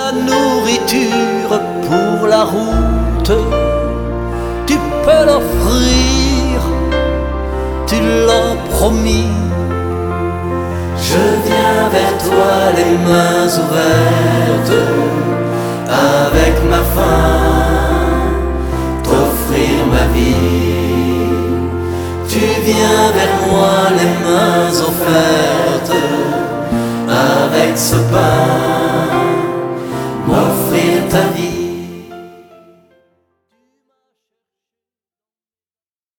la nourriture pour la route, tu peux l'offrir, tu l'as promis. Je viens vers toi les mains ouvertes, avec ma faim, t'offrir ma vie. Tu viens vers moi les mains offertes, avec ce